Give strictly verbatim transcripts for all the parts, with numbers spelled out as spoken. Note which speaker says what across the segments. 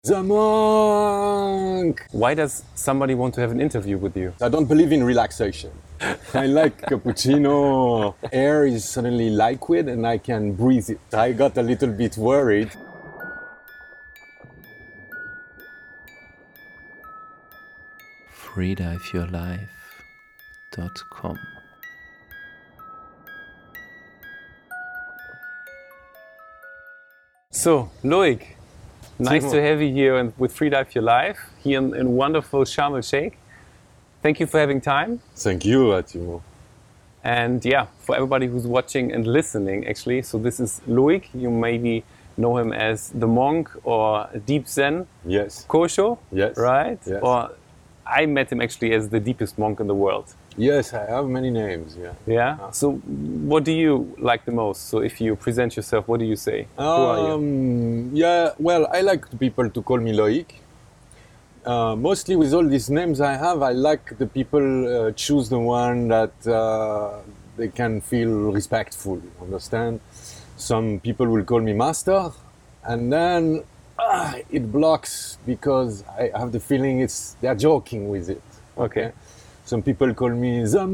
Speaker 1: The monk!
Speaker 2: Why does somebody want to have an interview with you?
Speaker 1: I don't believe in relaxation. I like cappuccino. Air is suddenly liquid and I can breathe it. I got a little bit worried.
Speaker 3: free dive your life dot com.
Speaker 2: So, Loic, nice
Speaker 1: Timo.
Speaker 2: to have you here and with Free Dive Your Life here in, in wonderful Sharm el Sheikh. Thank you for having time.
Speaker 1: Thank you, Timo.
Speaker 2: And yeah, for everybody who's watching and listening, actually, so this is Loic. You maybe know him as the monk or Deep Zen
Speaker 1: Yes.
Speaker 2: Kosho,
Speaker 1: Yes.
Speaker 2: right?
Speaker 1: Yes.
Speaker 2: Or I met him actually as the deepest monk in the world.
Speaker 1: Yes, I have many names, yeah.
Speaker 2: Yeah. So, what do you like the most? So, if you present yourself, what do you say? Who are you?
Speaker 1: Um, yeah, well, I like people to call me Loic. Uh, mostly with all these names I have, I like the people uh, choose the one that uh, they can feel respectful, understand? Some people will call me Master, and then ah, it blocks because I have the feeling it's they're joking with it.
Speaker 2: Okay.
Speaker 1: Some people call me the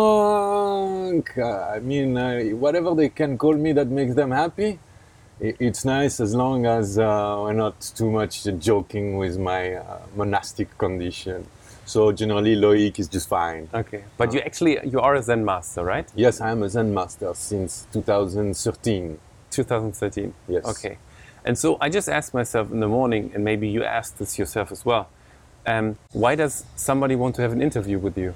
Speaker 1: monk. Uh, I mean, uh, whatever they can call me that makes them happy, i- it's nice as long as uh, we're not too much joking with my uh, monastic condition. So generally, Loic is just fine.
Speaker 2: Okay. But you actually, you are a Zen master, right?
Speaker 1: Yes, I am a Zen master since two thousand thirteen.
Speaker 2: twenty thirteen.
Speaker 1: Yes.
Speaker 2: Okay. And so I just asked myself in the morning, and maybe you asked this yourself as well. Um, why does somebody want to have an interview with you?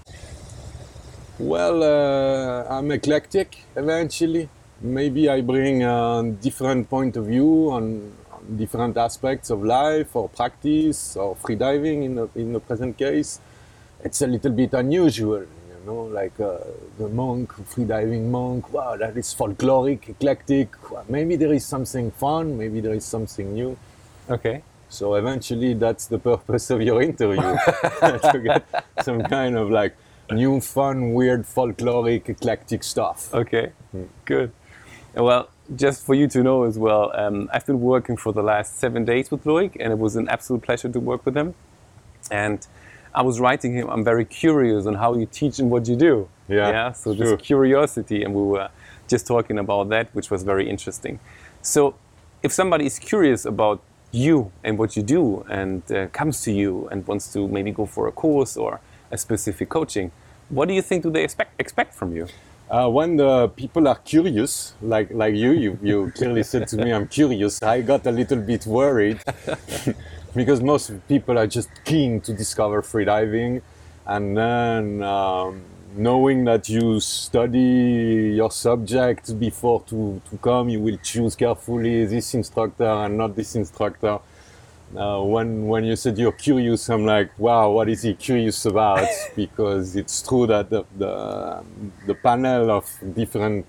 Speaker 1: Well, uh, I'm eclectic eventually. Maybe I bring a different point of view on, on different aspects of life or practice or freediving in the, in the present case. It's a little bit unusual, you know, like uh, the monk, freediving monk. Wow, that is folkloric, eclectic. Well, maybe there is something fun, maybe there is something new.
Speaker 2: Okay.
Speaker 1: So eventually that's the purpose of your interview, to get some kind of like new, fun, weird, folkloric, eclectic stuff.
Speaker 2: Okay. Good. Well, just for you to know as well, um, I've been working for the last seven days with Loic, and it was an absolute pleasure to work with him. And I was writing him, I'm very curious on how you teach and what you do.
Speaker 1: Yeah,
Speaker 2: Yeah. So
Speaker 1: sure.
Speaker 2: this curiosity, and we were just talking about that, which was very interesting. So if somebody is curious about you and what you do and uh, comes to you and wants to maybe go for a course or a specific coaching, what do you think do they expect expect from you?
Speaker 1: Uh, when the people are curious, like like you, you, you clearly said to me, I'm curious. I got a little bit worried because most people are just keen to discover freediving, and then um, knowing that you study your subject before to, to come, you will choose carefully this instructor and not this instructor. Uh, when when you said you're curious, I'm like, wow, what is he curious about? Because it's true that the the, the panel of different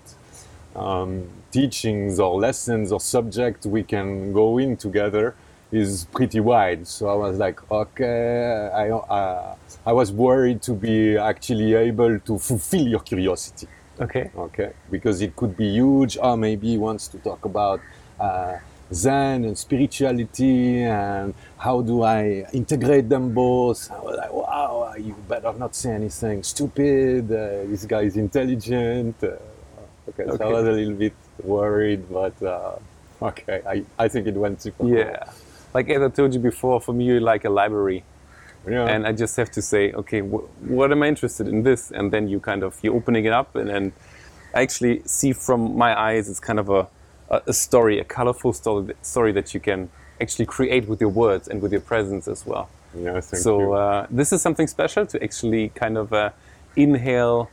Speaker 1: um, teachings or lessons or subjects we can go in together is pretty wide. So I was like, okay, I uh, I was worried to be actually able to fulfill your curiosity.
Speaker 2: Okay.
Speaker 1: Okay, because it could be huge. Oh, maybe he wants to talk about uh, Zen and spirituality and how do I integrate them both. I was like, wow, you better not say anything stupid. Uh, this guy is intelligent. Uh, okay, so
Speaker 2: Okay.
Speaker 1: I was a little bit worried, but uh, okay, I, I think it went super
Speaker 2: Yeah. Like as I told you before, for me, you're like a library.
Speaker 1: cool. Yeah.
Speaker 2: And I just have to say, okay, wh- what am I interested in this? And then you kind of, you're opening it up, and then I actually see from my eyes, it's kind of a, a, a story, a colorful story, story that you can actually create with your words and with your presence as well.
Speaker 1: yeah, thank
Speaker 2: so
Speaker 1: you.
Speaker 2: uh, this is something special to actually kind of uh, inhale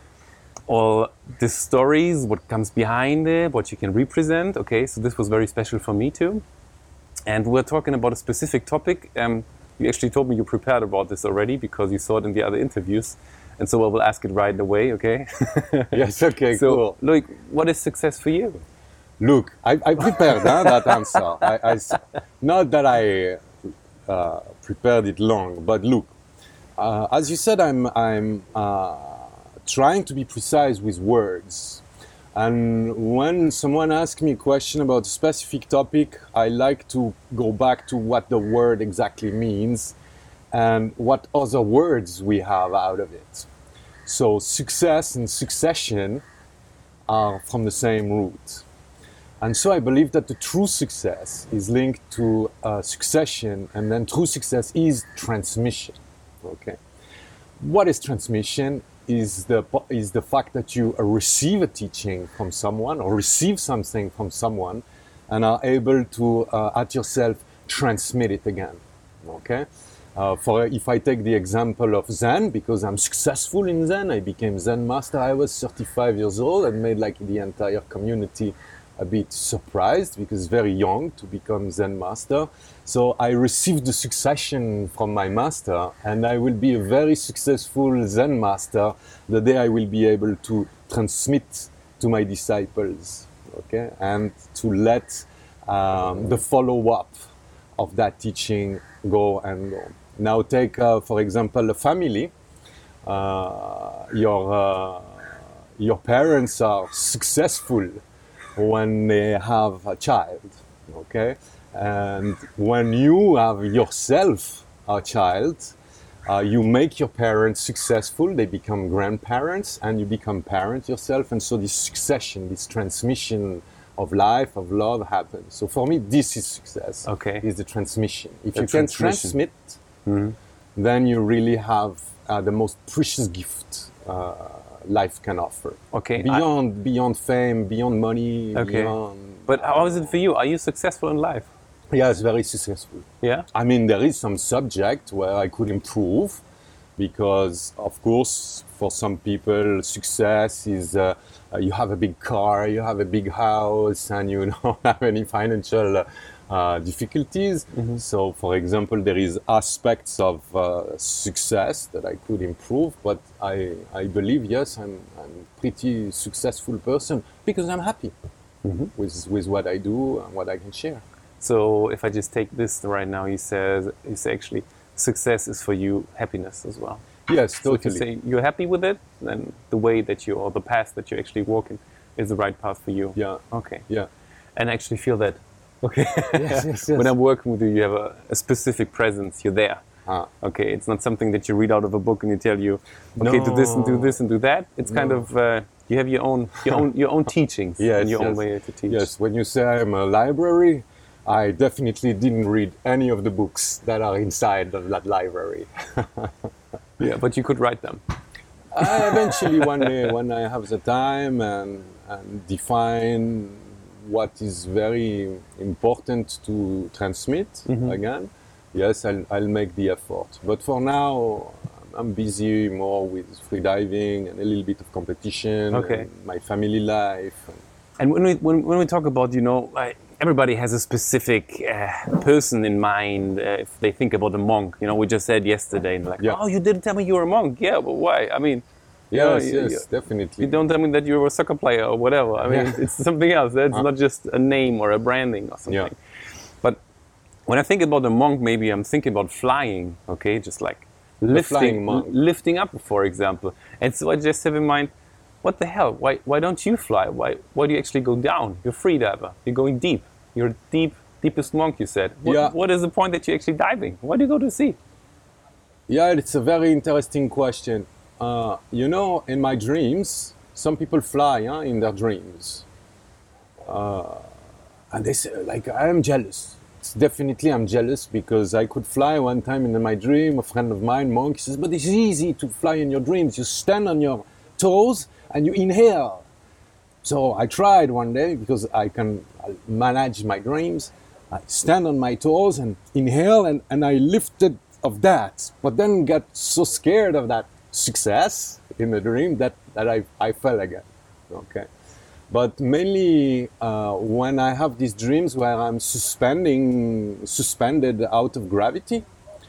Speaker 2: all the stories, what comes behind it, what you can represent. Okay, so this was very special for me too. And we're talking about a specific topic. Um, you actually told me you prepared about this already because you saw it in the other interviews. And so I will ask it right away, okay?
Speaker 1: Yes, okay,
Speaker 2: So,
Speaker 1: cool.
Speaker 2: Loic, what is success for you?
Speaker 1: Look, I, I prepared huh, that answer. I, I s- not that I uh, prepared it long, but look, uh, as you said, I'm, I'm uh, trying to be precise with words. And when someone asks me a question about a specific topic, I like to go back to what the word exactly means and what other words we have out of it. So success and succession are from the same root. And so I believe that the true success is linked to uh, succession, and then true success is transmission. Okay. What is transmission? Is the is the fact that you uh, receive a teaching from someone or receive something from someone, and are able to uh, at yourself transmit it again. Okay. Uh, for if I take the example of Zen, because I'm successful in Zen, I became Zen master. I was thirty-five years old and made like the entire community a bit surprised because very young to become Zen master. So I received the succession from my master, and I will be a very successful Zen master the day I will be able to transmit to my disciples, okay, and to let um, the follow-up of that teaching go and go. Now take, uh, for example, a family. Uh, your, uh, your parents are successful when they have a child, okay? And when you have yourself a child, uh, you make your parents successful, they become grandparents, and you become parents yourself, and so this succession, this transmission of life, of love happens. So for me, this is success,
Speaker 2: okay.
Speaker 1: is the transmission. If
Speaker 2: the
Speaker 1: you can
Speaker 2: transmission.
Speaker 1: transmit, mm-hmm. then you really have uh, the most precious gift uh, life can offer.
Speaker 2: Okay.
Speaker 1: Beyond I, beyond fame, beyond money,
Speaker 2: okay.
Speaker 1: beyond...
Speaker 2: But how is it for you? Are you successful in life?
Speaker 1: Yeah, it's very successful.
Speaker 2: Yeah?
Speaker 1: I mean, there is some subject where I could improve because, of course, for some people, success is uh, uh, you have a big car, you have a big house, and you don't have any financial uh, uh, difficulties. Mm-hmm. So, for example, there is aspects of uh, success that I could improve, but I, I believe, yes, I'm, I'm a pretty successful person because I'm happy mm-hmm. with, with what I do and what I can share.
Speaker 2: So if I just take this right now, you says you say actually success is for you happiness as well.
Speaker 1: Yes,
Speaker 2: so
Speaker 1: totally.
Speaker 2: If you say you're happy with it, then the way that you or the path that you're actually walking is the right path for you.
Speaker 1: Yeah.
Speaker 2: Okay.
Speaker 1: Yeah.
Speaker 2: And I actually feel that. Okay.
Speaker 1: Yes, yes, yes.
Speaker 2: When I'm working with you, you have a, a specific presence. You're there.
Speaker 1: Ah.
Speaker 2: Okay. It's not something that you read out of a book and you tell you, okay,
Speaker 1: no.
Speaker 2: do this and do this and do that. It's
Speaker 1: no.
Speaker 2: kind of uh, you have your own your own your own teachings
Speaker 1: yes,
Speaker 2: and your
Speaker 1: yes.
Speaker 2: own way to teach.
Speaker 1: Yes. When you say I'm a library, I definitely didn't read any of the books that are inside of that library.
Speaker 2: Yeah, but you could write them.
Speaker 1: I eventually, one day, when I have the time and, and define what is very important to transmit, mm-hmm. again, yes, I'll, I'll make the effort. But for now, I'm busy more with freediving and a little bit of competition,
Speaker 2: okay.
Speaker 1: and my family life.
Speaker 2: And when we when, when we talk about, you know, like everybody has a specific uh, person in mind. Uh, if they think about a monk, you know, we just said yesterday, like, yeah. oh, you didn't tell me you were a monk. Yeah, but why? I mean,
Speaker 1: yes,
Speaker 2: you know,
Speaker 1: yes,
Speaker 2: you,
Speaker 1: definitely.
Speaker 2: You don't tell me that you were a soccer player or whatever. I mean,
Speaker 1: yeah.
Speaker 2: it's something else. It's
Speaker 1: huh?
Speaker 2: not just a name or a branding or something.
Speaker 1: Yeah.
Speaker 2: But when I think about a monk, maybe I'm thinking about flying. Okay, just like lifting, l- lifting up, for example. And so I just have in mind, what the hell? Why why don't you fly? Why why do you actually go down? You're a free diver. You're going deep. You're a deep, deepest monk, you said. What,
Speaker 1: yeah.
Speaker 2: what is the point that you're actually diving? Why do you go to the sea?
Speaker 1: Yeah, it's a very interesting question. Uh, you know, in my dreams, some people fly huh, in their dreams. Uh, and they say, like, I am jealous. It's definitely I'm jealous because I could fly one time in my dream. A friend of mine, monk, says, but it's easy to fly in your dreams. You stand on your toes and you inhale. So I tried one day because I can manage my dreams. I stand on my toes and inhale, and, and I lifted of that, but then got so scared of that success in the dream that, that I, I fell again. Okay. But mainly uh, when I have these dreams where I'm suspending, suspended out of gravity,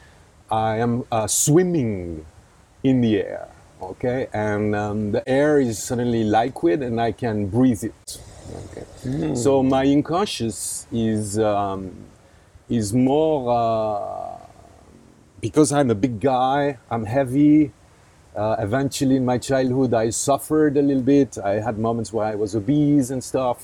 Speaker 1: I am uh, swimming in the air. Okay, and um, the air is suddenly liquid and I can breathe it. Okay, mm. So my unconscious is um, is more uh, because I'm a big guy, I'm heavy, Uh, eventually, in my childhood, I suffered a little bit. I had moments where I was obese and stuff.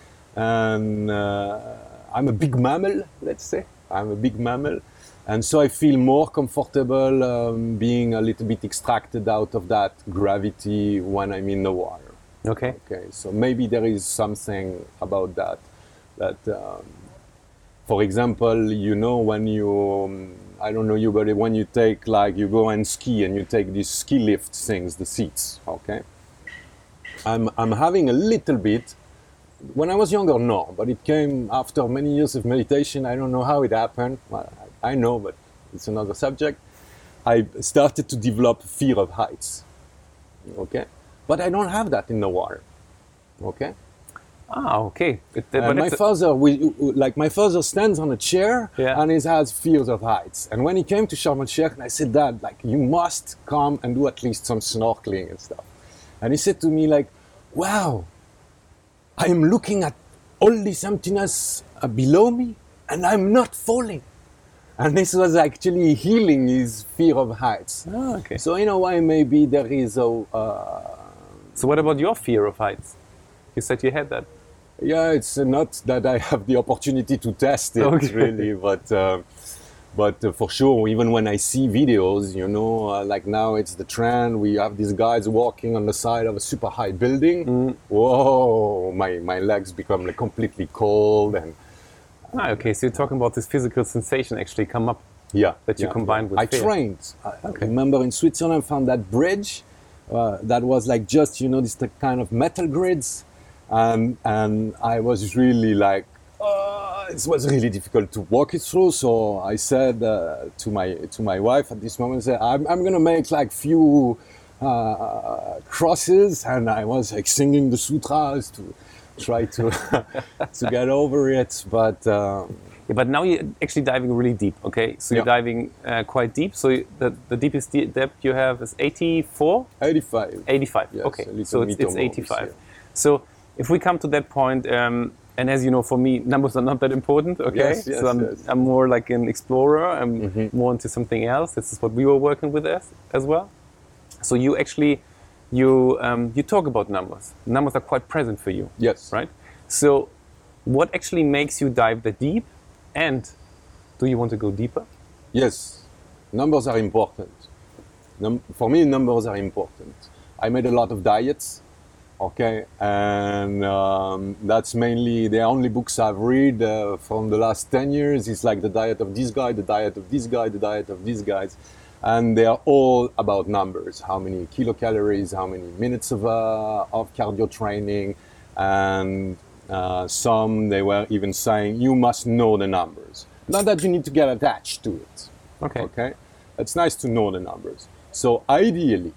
Speaker 1: And uh, I'm a big mammal, let's say. I'm a big mammal. And so I feel more comfortable um, being a little bit extracted out of that gravity when I'm in the water.
Speaker 2: Okay.
Speaker 1: Okay, so maybe there is something about that. That, um, for example, you know, when you, um, I don't know you, but when you take, like, you go and ski and you take these ski lift things, the seats, okay? I'm, I'm having a little bit, when I was younger, no, but it came after many years of meditation. I don't know how it happened. Well, I know, but it's another subject. I started to develop fear of heights, okay? But I don't have that in the water, okay?
Speaker 2: Ah, okay. It,
Speaker 1: Uh,
Speaker 2: but
Speaker 1: my
Speaker 2: it's a-
Speaker 1: father, we, like my father stands on a chair
Speaker 2: Yeah.
Speaker 1: and he has fears of heights. And when he came to Sharm el Sheikh, I said, Dad, like you must come and do at least some snorkeling and stuff. And he said to me like, wow, I am looking at all this emptiness uh, below me and I'm not falling. And this was actually healing his fear of heights.
Speaker 2: Ah, okay.
Speaker 1: So in a way, maybe there is a, uh,
Speaker 2: So what about your fear of heights? You said you had that.
Speaker 1: yeah, it's uh, not that I have the opportunity to test it
Speaker 2: Okay.
Speaker 1: really, but uh, but uh, for sure, even when I see videos, you know, uh, like now it's the trend. We have these guys walking on the side of a super high building. Whoa, my my legs become like completely cold and
Speaker 2: Ah, okay. So you're talking about this physical sensation actually come up.
Speaker 1: yeah.
Speaker 2: That you
Speaker 1: yeah,
Speaker 2: combined with
Speaker 1: I
Speaker 2: fear.
Speaker 1: trained. I I remember in Switzerland, I found that bridge uh, that was like just, you know, this the kind of metal grids. Um, and I was really like, uh, it was really difficult to walk it through. So I said uh, to my to my wife at this moment, I said, I'm, I'm gonna make like few uh, crosses, and I was like singing the sutras to try to to get over it. But um,
Speaker 2: Yeah, but now you're actually diving really deep, okay? So you're
Speaker 1: Yeah.
Speaker 2: diving uh, quite deep. So you- the, the deepest de- depth you have is eighty-four?
Speaker 1: eighty-five.
Speaker 2: eighty-five,
Speaker 1: Yes,
Speaker 2: okay.
Speaker 1: a little
Speaker 2: So it's,
Speaker 1: meter
Speaker 2: it's
Speaker 1: more,
Speaker 2: eighty-five.
Speaker 1: yeah.
Speaker 2: So if we come to that point, um, and as you know, for me, numbers are not that important, okay?
Speaker 1: Yes, yes,
Speaker 2: so I'm,
Speaker 1: yes.
Speaker 2: I'm more like an explorer. I'm more into something else. This is what we were working with as, as well. So you actually, you, um, you talk about numbers. Numbers are quite present for you.
Speaker 1: Yes.
Speaker 2: Right? So what actually makes you dive that deep, and do you want to go deeper?
Speaker 1: Yes, numbers are important. Num- for me, numbers are important. I made a lot of diets, okay, and um, that's mainly the only books I've read uh, from the last ten years. It's like the diet of this guy, the diet of this guy, the diet of these guys, and they are all about numbers. How many kilocalories, how many minutes of, uh, of cardio training, and uh, some they were even saying you must know the numbers. Not that you need to get attached to it.
Speaker 2: Okay.
Speaker 1: Okay? It's nice to know the numbers. So ideally,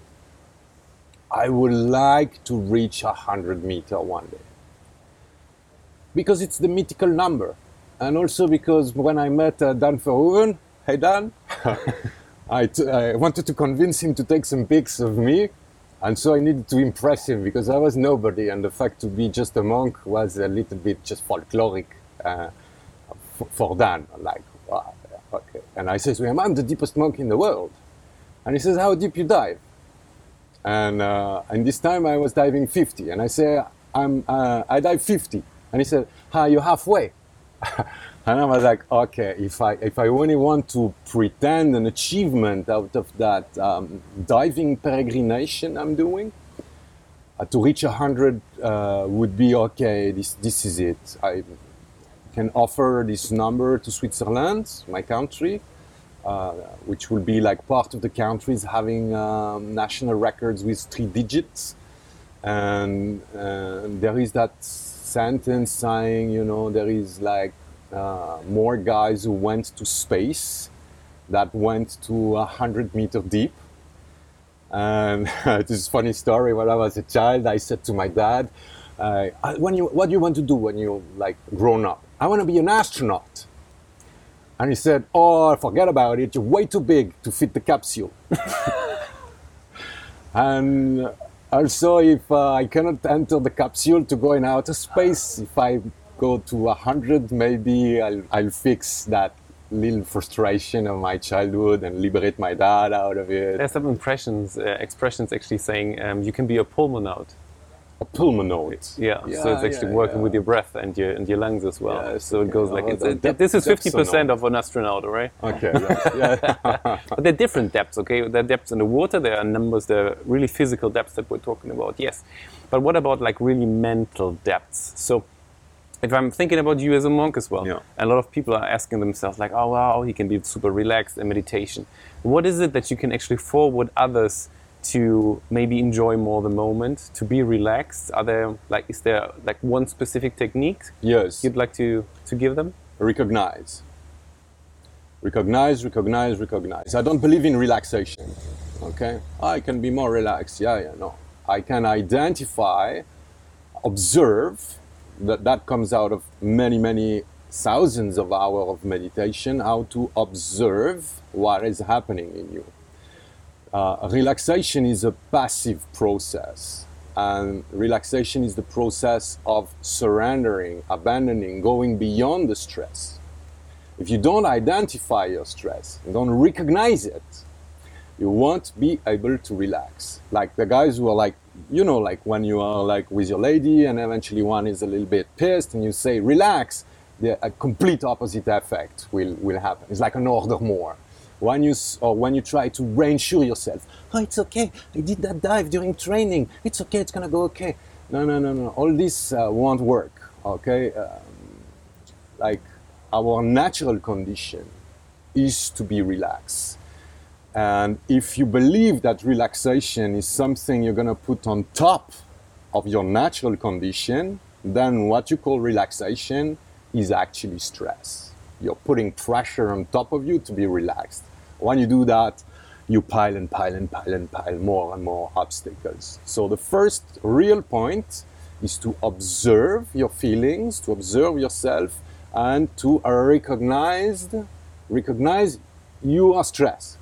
Speaker 1: I would like to reach a hundred meter one day. Because it's the mythical number. And also because when I met uh, Dan Verhoeven, hey Dan, I, t- I wanted to convince him to take some pics of me. And so I needed to impress him because I was nobody. And the fact to be just a monk was a little bit just folkloric. Uh, for Dan, like, wow, okay. And I says to him, I'm the deepest monk in the world. And he says, how deep you dive? And uh, and this time I was diving fifty. And I say, I'm, uh, I dive fifty. And he said, ah, you're halfway. And I was like, okay, if I, if I only want to pretend an achievement out of that um, diving peregrination I'm doing, uh, to reach a hundred uh, would be, okay, this, this is it. I, can offer this number to Switzerland, my country, uh, which will be like part of the countries having um, national records with three digits. And uh, there is that sentence saying, you know, there is like uh, more guys who went to space that went to a hundred meter deep. And this is a funny story. When I was a child, I said to my dad, uh, when you, what do you want to do when you like grown up? I want to be an astronaut. And he said, oh, forget about it. You're way too big to fit the capsule. And also, if uh, I cannot enter the capsule to go in outer space, if I go to one hundred, maybe I'll, I'll fix that little frustration of my childhood and liberate my dad out of it.
Speaker 2: There's some impressions, uh, expressions actually saying um, you can be a pulmonaut.
Speaker 1: A pulmonaut.
Speaker 2: Yeah,
Speaker 1: Yeah,
Speaker 2: so it's actually
Speaker 1: yeah,
Speaker 2: working
Speaker 1: yeah.
Speaker 2: with your breath and your and your lungs as well.
Speaker 1: Yeah,
Speaker 2: so it
Speaker 1: okay.
Speaker 2: goes like
Speaker 1: Oh,
Speaker 2: it's,
Speaker 1: the
Speaker 2: it,
Speaker 1: depth-
Speaker 2: this is
Speaker 1: depths
Speaker 2: fifty percent
Speaker 1: are
Speaker 2: of an astronaut, right?
Speaker 1: Okay, yeah. yeah.
Speaker 2: But there are different depths, okay? There are depths in the water, there are numbers, there are really physical depths that we're talking about, yes. But what about like really mental depths? So if I'm thinking about you as a monk as well,
Speaker 1: Yeah.
Speaker 2: a lot of people are asking themselves like, oh wow, he can be super relaxed in meditation. What is it that you can actually forward others to maybe enjoy more the moment, to be relaxed? Are there like, is there like one specific technique
Speaker 1: Yes.
Speaker 2: you'd like to, to give them?
Speaker 1: Recognize. Recognize, recognize, recognize. I don't believe in relaxation. Okay? I can be more relaxed. Yeah, yeah, no. I can identify, observe, that that comes out of many, many thousands of hours of meditation, how to observe what is happening in you. Uh, relaxation is a passive process, and relaxation is the process of surrendering, abandoning, going beyond the stress. If you don't identify your stress, you don't recognize it, you won't be able to relax. Like the guys who are like, you know, like when you are like with your lady and eventually one is a little bit pissed and you say, relax, the a complete opposite effect will, will happen. It's like an order more. When you, s- or when you try to reassure yourself, oh, it's okay, I did that dive during training, it's okay, it's gonna go okay. No, no, no, no, all this uh, won't work, okay? Um, like our natural condition is to be relaxed. And if you believe that relaxation is something you're gonna put on top of your natural condition, then what you call relaxation is actually stress. You're putting pressure on top of you to be relaxed. When you do that, you pile and pile and pile and pile more and more obstacles. So the first real point is to observe your feelings, to observe yourself, and to recognize, recognize you are stressed.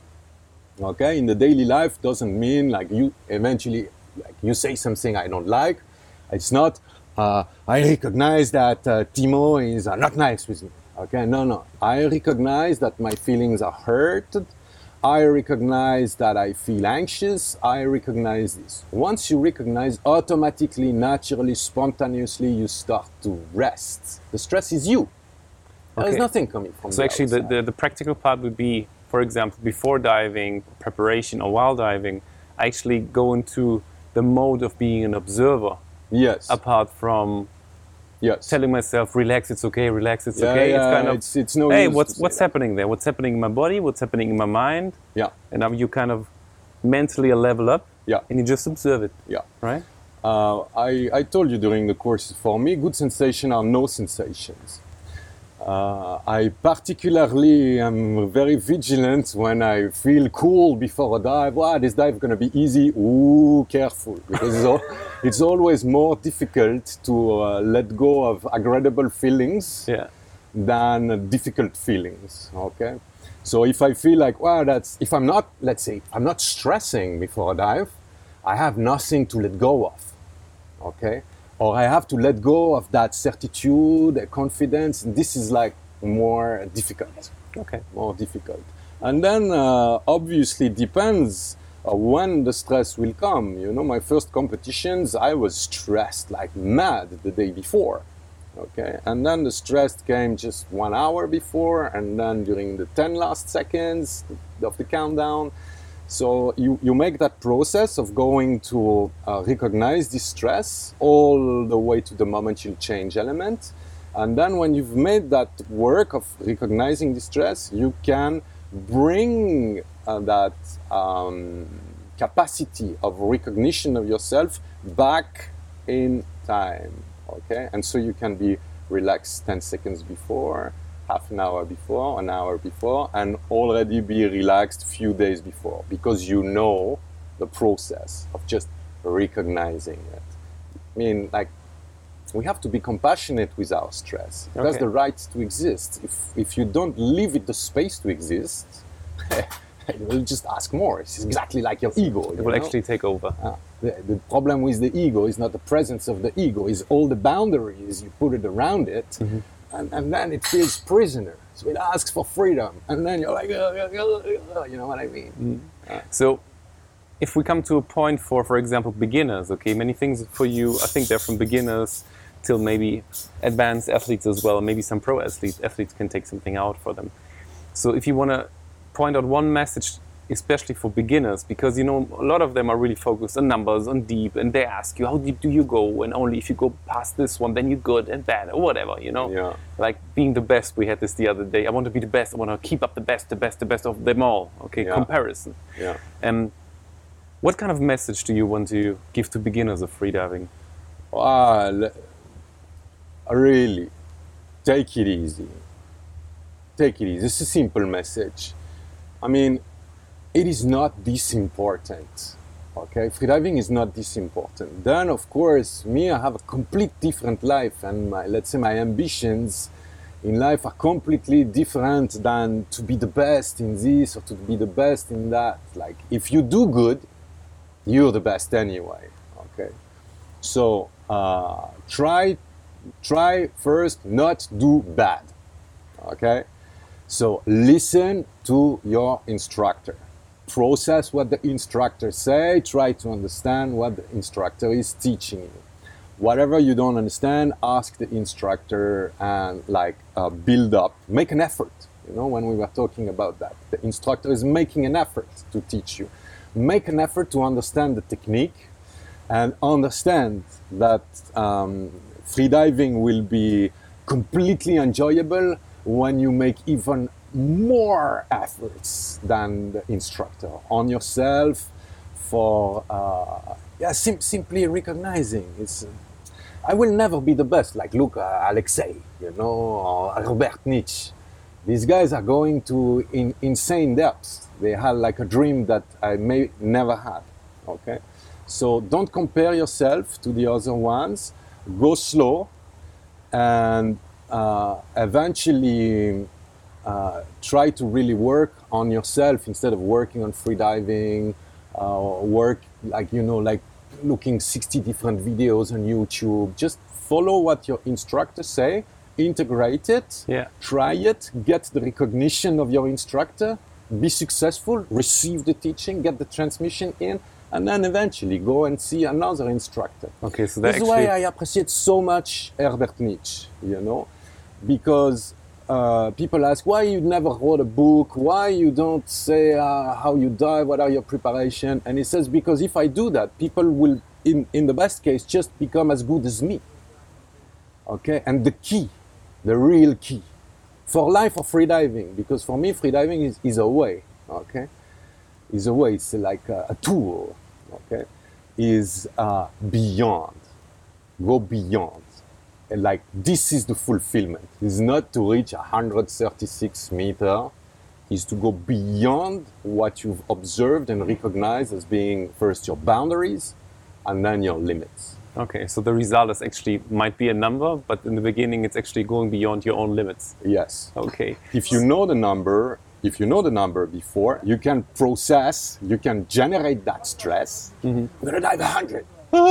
Speaker 1: Okay, in the daily life doesn't mean like you eventually like you say something I don't like. It's not uh, I recognize that uh, Timo is uh, not nice with me. Okay, no, no. I recognize that my feelings are hurt. I recognize that I feel anxious. I recognize this. Once you recognize, automatically, naturally, spontaneously, you start to rest. The stress is you. There's
Speaker 2: Okay.
Speaker 1: nothing coming from
Speaker 2: So
Speaker 1: the
Speaker 2: actually the,
Speaker 1: outside.
Speaker 2: the, the practical part would be, for example, before diving, preparation or while diving, I actually go into the mode of being an observer
Speaker 1: Yes.
Speaker 2: apart from
Speaker 1: Yes.
Speaker 2: telling myself, relax, it's okay, relax, it's
Speaker 1: Yeah,
Speaker 2: okay.
Speaker 1: yeah,
Speaker 2: it's kind of,
Speaker 1: it's- it's no
Speaker 2: hey,
Speaker 1: use to
Speaker 2: what's
Speaker 1: say
Speaker 2: what's
Speaker 1: that.
Speaker 2: happening there? What's happening in my body? What's happening in my mind?
Speaker 1: Yeah.
Speaker 2: And now you kind of mentally a level up,
Speaker 1: Yeah.
Speaker 2: and you just observe it,
Speaker 1: Yeah.
Speaker 2: right?
Speaker 1: Uh, I, I told you during the course, for me, good sensation are no sensations. Uh, I particularly am very vigilant when I feel cool before a dive. Wow, this dive is going to be easy. Ooh, careful. Because it's, al- it's always more difficult to uh, let go of agreeable feelings
Speaker 2: Yeah.
Speaker 1: than difficult feelings, okay? So if I feel like, wow, that's, if I'm not, let's say, if I'm not stressing before a dive, I have nothing to let go of, okay? Or I have to let go of that certitude, that confidence, and this is like more difficult,
Speaker 2: Okay.
Speaker 1: more difficult. And then uh, obviously depends uh, when the stress will come. You know, my first competitions, I was stressed like mad the day before. Okay, and then the stress came just one hour before, and then during the ten last seconds of the countdown. So you, you make that process of going to uh, recognize this stress all the way to the moment you'll change element. And then when you've made that work of recognizing the stress, you can bring uh, that um, capacity of recognition of yourself back in time. Okay, and so you can be relaxed ten seconds before, half an hour before, an hour before, and already be relaxed few days before, because you know the process of just recognizing it. I mean, like, we have to be compassionate with our stress. It has
Speaker 2: Okay.
Speaker 1: the right to exist. If, if you don't leave it the space to exist, it will just ask more. It's exactly like your ego.
Speaker 2: It
Speaker 1: you
Speaker 2: will
Speaker 1: know?
Speaker 2: actually take over.
Speaker 1: Ah, the, the problem with the ego is not the presence of the ego, is all the boundaries you put it around it, and, and then it feels prisoner. So it asks for freedom, and then you're like, uh, uh, uh, uh, you know what I mean?
Speaker 2: Mm. Uh, so, if we come to a point for, for example, beginners, okay, many things for you, I think they're from beginners till maybe advanced athletes as well, maybe some pro athletes, athletes can take something out for them. So if you want to point out one message, especially for beginners, because, you know, a lot of them are really focused on numbers, on deep, and they ask you, how deep do you go? And only if you go past this one, then you're good and bad, or whatever, you know?
Speaker 1: Yeah.
Speaker 2: Like being the best, we had this the other day. I want to be the best, I want to keep up the best, the best, the best of them all, okay,
Speaker 1: Yeah.
Speaker 2: comparison.
Speaker 1: Yeah.
Speaker 2: Um, what kind of message do you want to give to beginners of freediving?
Speaker 1: Well, really, take it easy. Take it easy. It's a simple message. I mean, it is not this important. Okay, freediving is not this important. Then, of course, me, I have a complete different life, and my, let's say, my ambitions in life are completely different than to be the best in this or to be the best in that. Like, if you do good, you're the best anyway. Okay, so uh, try, try first not do bad. Okay, so listen to your instructor. Process what the instructor say, try to understand what the instructor is teaching you. Whatever you don't understand, ask the instructor and like uh, build up, make an effort. You know, when we were talking about that, the instructor is making an effort to teach you. Make an effort to understand the technique and understand that um, freediving will be completely enjoyable when you make even more efforts than the instructor on yourself for uh, yeah sim- simply recognizing it's I will never be the best like look uh, Alexei, you know, or Robert Nietzsche. These guys are going to in, insane depths. They had like a dream that I may never had. Okay, so don't compare yourself to the other ones. Go slow, and uh, eventually Uh, try to really work on yourself instead of working on freediving, uh, work like, you know, like looking sixty different videos on YouTube. Just follow what your instructors say, integrate it,
Speaker 2: Yeah.
Speaker 1: try it, get the recognition of your instructor, be successful, receive the teaching, get the transmission in, and then eventually go and see another instructor.
Speaker 2: Okay, so that
Speaker 1: This is
Speaker 2: actually...
Speaker 1: why I appreciate so much Herbert Nietzsche, you know, because Uh, people ask why you never wrote a book, why you don't say uh, how you die, what are your preparation, and he says because if I do that, people will, in, in the best case, just become as good as me. Okay, and the key, the real key, for life of freediving, because for me freediving is, is a way, okay, is a way, it's like a, a tool, okay, is uh, beyond, go beyond. Like this is the fulfillment. It's not to reach one hundred thirty-six meter, is to go beyond what you've observed and recognized as being first your boundaries and then your limits.
Speaker 2: Okay, so the result is actually might be a number, but in the beginning it's actually going beyond your own limits.
Speaker 1: Yes.
Speaker 2: Okay.
Speaker 1: If you know the number, if you know the number before, you can process, you can generate that stress. Mm-hmm. I'm gonna dive one hundred.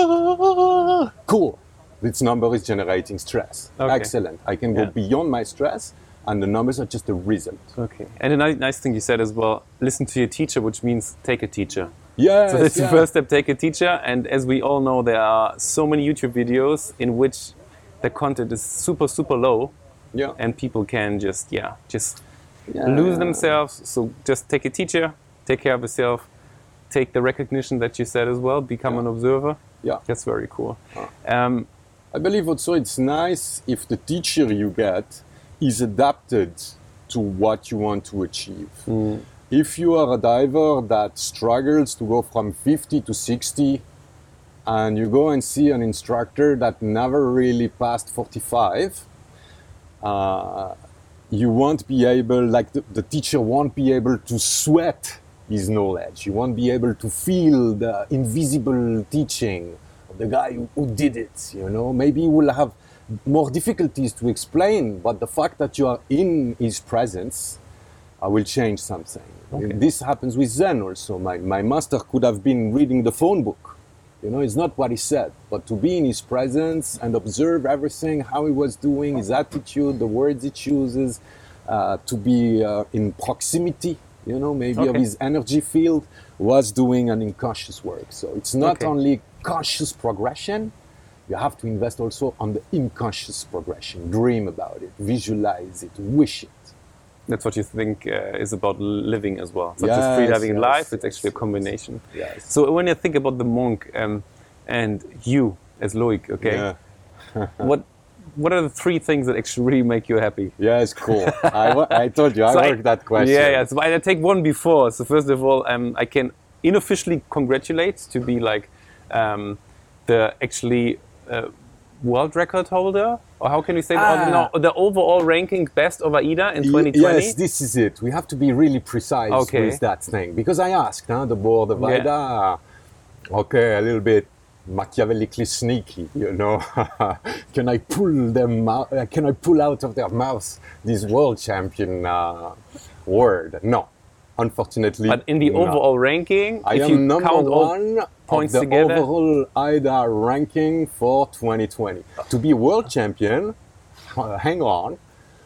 Speaker 1: Ah, cool. This number is generating stress.
Speaker 2: Okay.
Speaker 1: Excellent. I can go
Speaker 2: Yeah.
Speaker 1: beyond my stress, and the numbers are just a result.
Speaker 2: Okay. And a ni- nice thing you said as well, listen to your teacher, which means take a teacher.
Speaker 1: Yes,
Speaker 2: So that's
Speaker 1: yeah.
Speaker 2: the first step, take a teacher. And as we all know, there are so many YouTube videos in which the content is super, super low.
Speaker 1: Yeah.
Speaker 2: And people can just, yeah, just
Speaker 1: Yeah.
Speaker 2: lose themselves. So just take a teacher, take care of yourself, take the recognition that you said as well, become
Speaker 1: Yeah.
Speaker 2: an observer.
Speaker 1: Yeah.
Speaker 2: That's very cool. Um,
Speaker 1: I believe also it's nice if the teacher you get is adapted to what you want to achieve.
Speaker 2: Mm.
Speaker 1: If you are a diver that struggles to go from fifty to sixty, and you go and see an instructor that never really passed forty-five, uh, you won't be able, like the, the teacher won't be able to sweat his knowledge. You won't be able to feel the invisible teaching of the guy who, who did it, you know. Maybe you will have more difficulties to explain, but the fact that you are in his presence uh, will change something.
Speaker 2: Okay.
Speaker 1: This happens with Zen also. My, my master could have been reading the phone book. You know, it's not what he said, but to be in his presence and observe everything, how he was doing, his attitude, the words he chooses, uh, to be uh, in proximity, you know, maybe of
Speaker 2: Okay.
Speaker 1: his energy field, was doing an unconscious work. So it's not
Speaker 2: Okay.
Speaker 1: only conscious progression, you have to invest also on the unconscious progression. Dream about it, visualize it, wish it.
Speaker 2: That's what you think uh, is about living as well. It's not
Speaker 1: Yes,
Speaker 2: just free diving in
Speaker 1: yes,
Speaker 2: life, it's
Speaker 1: yes,
Speaker 2: actually a
Speaker 1: yes,
Speaker 2: combination.
Speaker 1: Yes.
Speaker 2: So when you think about the monk um, and you as Loic, okay,
Speaker 1: Yeah.
Speaker 2: what what are the three things that actually really make you happy?
Speaker 1: Yeah, it's cool. I, wa- I told you, I
Speaker 2: So
Speaker 1: worked that question.
Speaker 2: Yeah, yeah. So I I take one before. So first of all, um, I can unofficially congratulate to be like um, the actually uh, world record holder, or how can we say
Speaker 1: Ah.
Speaker 2: the, no, the overall ranking best of AIDA in twenty twenty?
Speaker 1: Yes, this is it. We have to be really precise
Speaker 2: Okay.
Speaker 1: with that thing. Because I asked huh, the board of
Speaker 2: Yeah.
Speaker 1: AIDA, okay, a little bit Machiavellically sneaky, you know. Can I pull them out? uh, Can I pull out of their mouth this world champion uh, word? No, unfortunately.
Speaker 2: But in the
Speaker 1: no.
Speaker 2: overall ranking,
Speaker 1: I
Speaker 2: if
Speaker 1: am
Speaker 2: you
Speaker 1: number
Speaker 2: count all
Speaker 1: one
Speaker 2: points
Speaker 1: of the
Speaker 2: together,
Speaker 1: overall AIDA ranking for twenty twenty. To be world champion, uh, hang on,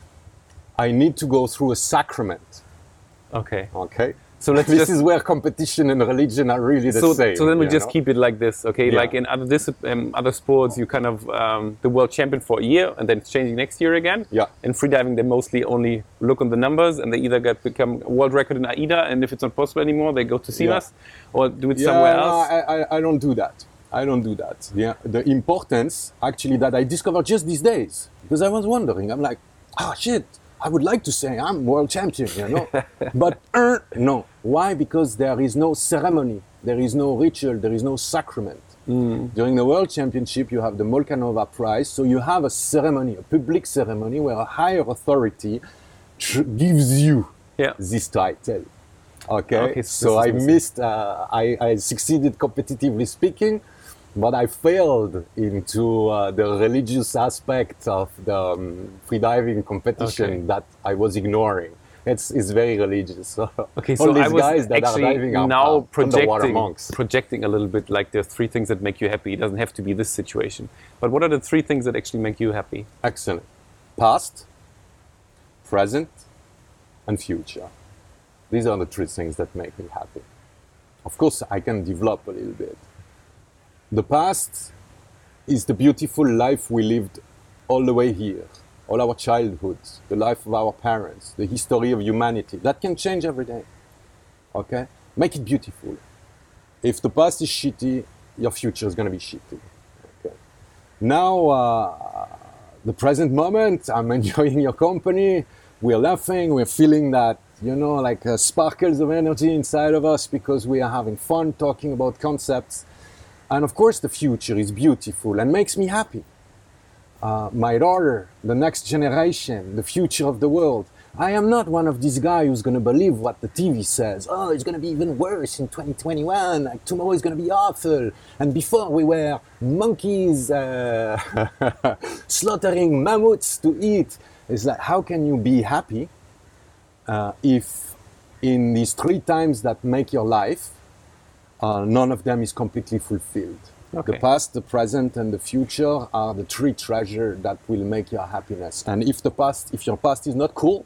Speaker 1: I need to go through a sacrament.
Speaker 2: okay.
Speaker 1: Okay.
Speaker 2: So let's
Speaker 1: this
Speaker 2: just-
Speaker 1: is where competition and religion are really the
Speaker 2: So,
Speaker 1: same.
Speaker 2: so then we
Speaker 1: you
Speaker 2: just
Speaker 1: know?
Speaker 2: keep it like this, okay?
Speaker 1: Yeah.
Speaker 2: Like in other discip- um, other sports, you kind of um, the world champion for a year, and then it's changing next year again.
Speaker 1: Yeah.
Speaker 2: In freediving, they mostly only look on the numbers, and they either get become a world record in AIDA, and if it's not possible anymore, they go to CIMAS, or do it
Speaker 1: Yeah,
Speaker 2: somewhere
Speaker 1: no,
Speaker 2: else.
Speaker 1: I, I, I don't do that. I don't do that. Yeah, the importance actually that I discovered just these days because I was wondering. I'm like, ah, shit. I would like to say I'm world champion, you know, but uh, no. Why? Because there is no ceremony, there is no ritual, there is no sacrament. During the World Championship, you have the Molchanova Prize, so you have a ceremony, a public ceremony, where a higher authority tr- gives you
Speaker 2: Yeah.
Speaker 1: this title. Okay,
Speaker 2: Okay, so
Speaker 1: so
Speaker 2: this
Speaker 1: I
Speaker 2: is missing.
Speaker 1: missed. Uh, I, I succeeded competitively speaking, but I failed into uh, the religious aspect of the um, freediving competition
Speaker 2: Okay.
Speaker 1: that I was ignoring. It's, it's very religious.
Speaker 2: Okay,
Speaker 1: All
Speaker 2: so
Speaker 1: these
Speaker 2: I was
Speaker 1: guys that are
Speaker 2: actually
Speaker 1: diving are,
Speaker 2: now
Speaker 1: are underwater
Speaker 2: projecting,
Speaker 1: monks.
Speaker 2: projecting a little bit like there's three things that make you happy. It doesn't have to be this situation. But what are the three things that actually make you happy?
Speaker 1: Excellent. Past, present, and future. These are the three things that make me happy. Of course, I can develop a little bit. The past is the beautiful life we lived all the way here, all our childhood, the life of our parents, the history of humanity. That can change every day. Okay? Make it beautiful. If the past is shitty, your future is going to be shitty. Okay? Now, uh, the present moment, I'm enjoying your company. We're laughing. We're feeling that, you know, like uh, sparkles of energy inside of us because we are having fun talking about concepts. And of course, the future is beautiful and makes me happy. Uh, my daughter, the next generation, the future of the world. I am not one of these guys who's going to believe what the T V says. Oh, it's going to be even worse in twenty twenty-one. Like, tomorrow is going to be awful. And before we were monkeys uh, slaughtering mammoths to eat. It's like, how can you be happy uh, if in these three times that make your life, uh, none of them is completely fulfilled?
Speaker 2: Okay.
Speaker 1: The past, the present, and the future are the three treasures that will make your happiness. And if the past, if your past is not cool,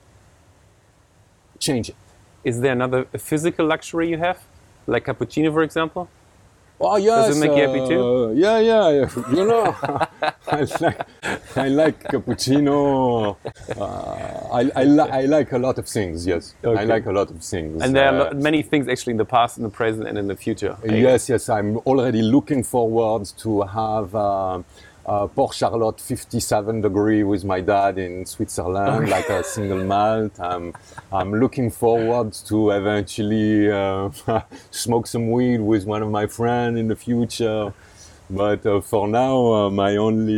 Speaker 1: change it.
Speaker 2: Is there another physical luxury you have? Like cappuccino, for example?
Speaker 1: Oh yes.
Speaker 2: Does it make you happy too?
Speaker 1: uh, Yeah, yeah, yeah. You know, I like, I like cappuccino. Uh, I, I, li- I like a lot of things. Yes, I
Speaker 2: Okay.
Speaker 1: like a lot of things.
Speaker 2: And there are
Speaker 1: Uh,
Speaker 2: lo- many things actually in the past, in the present, and in the future.
Speaker 1: Yes, yes. I'm already looking forward to have uh, uh, Port Charlotte fifty-seven degree with my dad in Switzerland, like a single malt. I'm, I'm looking forward to eventually uh, smoke some weed with one of my friends in the future. But uh, for now, uh, my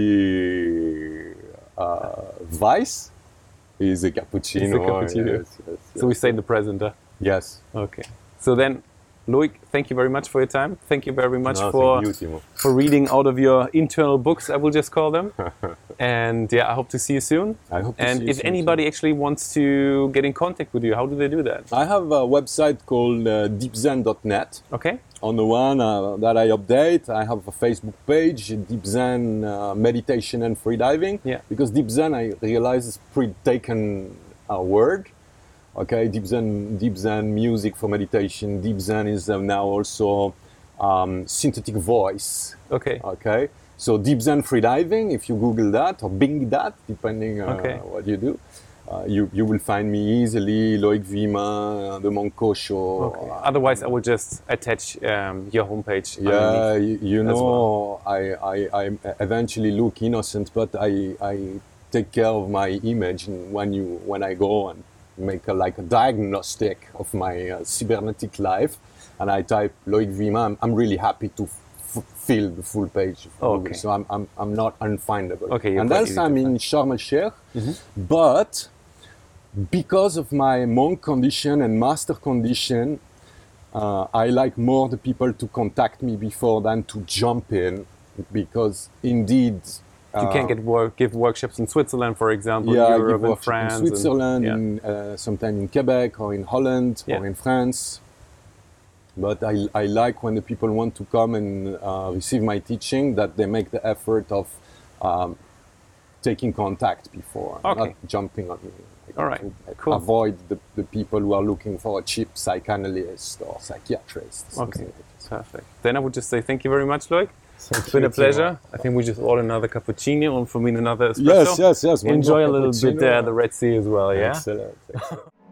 Speaker 1: only uh, vice is a cappuccino.
Speaker 2: Is a cappuccino.
Speaker 1: Yes, yes,
Speaker 2: So we stay in the present. Huh?
Speaker 1: yes.
Speaker 2: Okay. So then, Loic, thank you very much for your time. Thank you very much
Speaker 1: No,
Speaker 2: for
Speaker 1: thank you, Timo.
Speaker 2: for reading out of your internal books, I will just call them. And yeah, I hope to see you soon.
Speaker 1: I hope to
Speaker 2: and
Speaker 1: see you
Speaker 2: if
Speaker 1: soon,
Speaker 2: anybody actually wants to get in contact with you, how do they do that?
Speaker 1: I have a website called uh, deep zen dot net.
Speaker 2: Okay.
Speaker 1: On the one uh, that I update, I have a Facebook page, Deep Zen uh, Meditation and Freediving.
Speaker 2: Yeah.
Speaker 1: Because Deep Zen, I realize, is pretty taken a word. Okay, deep Zen, deep Zen music for meditation. Deep Zen is uh, now also um, synthetic voice.
Speaker 2: Okay.
Speaker 1: Okay, so deep Zen freediving. If you Google that or Bing that, depending uh,
Speaker 2: Okay.
Speaker 1: what you do, uh, you you will find me easily. Loic Vima, the Monko Show.
Speaker 2: Okay. Otherwise, I will just attach um, your homepage.
Speaker 1: Yeah,
Speaker 2: underneath.
Speaker 1: you, you
Speaker 2: as
Speaker 1: know, I, I, I eventually look innocent, but I, I take care of my image when you when I go and make a, like a diagnostic of my uh, cybernetic life, and I type Loic Vima. I'm, I'm really happy to f- fill the full page. Of Google,
Speaker 2: Okay.
Speaker 1: so I'm, I'm I'm not unfindable.
Speaker 2: Okay, you're
Speaker 1: and
Speaker 2: quite
Speaker 1: else
Speaker 2: easy to
Speaker 1: I'm in
Speaker 2: find.
Speaker 1: Sharm el Sheikh, but because of my monk condition and master condition. Uh, I like more the people to contact me before than to jump in, because indeed
Speaker 2: You can get work, give workshops in Switzerland, for example,
Speaker 1: yeah, I
Speaker 2: Europe
Speaker 1: give
Speaker 2: and
Speaker 1: workshops
Speaker 2: France.
Speaker 1: in
Speaker 2: and-
Speaker 1: Switzerland,
Speaker 2: yeah.
Speaker 1: in, uh, sometime in Quebec or in Holland
Speaker 2: Yeah.
Speaker 1: or in France. But I, I like when the people want to come and uh, receive my teaching, that they make the effort of um, taking contact before,
Speaker 2: Okay.
Speaker 1: not jumping on me. Like,
Speaker 2: All right,
Speaker 1: to
Speaker 2: cool.
Speaker 1: Avoid the, the people who are looking for a cheap psychanalyst or psychiatrist. something
Speaker 2: Okay,
Speaker 1: like this.
Speaker 2: perfect. Then I would just say thank you very much, Loic.
Speaker 1: Thank
Speaker 2: It's been
Speaker 1: you
Speaker 2: a
Speaker 1: too.
Speaker 2: pleasure. I think we just order another cappuccino and for me another espresso.
Speaker 1: Yes, yes, yes. one
Speaker 2: Enjoy
Speaker 1: more
Speaker 2: a little bit
Speaker 1: cappuccino.
Speaker 2: uh, the Red Sea as well, yeah?
Speaker 1: Excellent. excellent.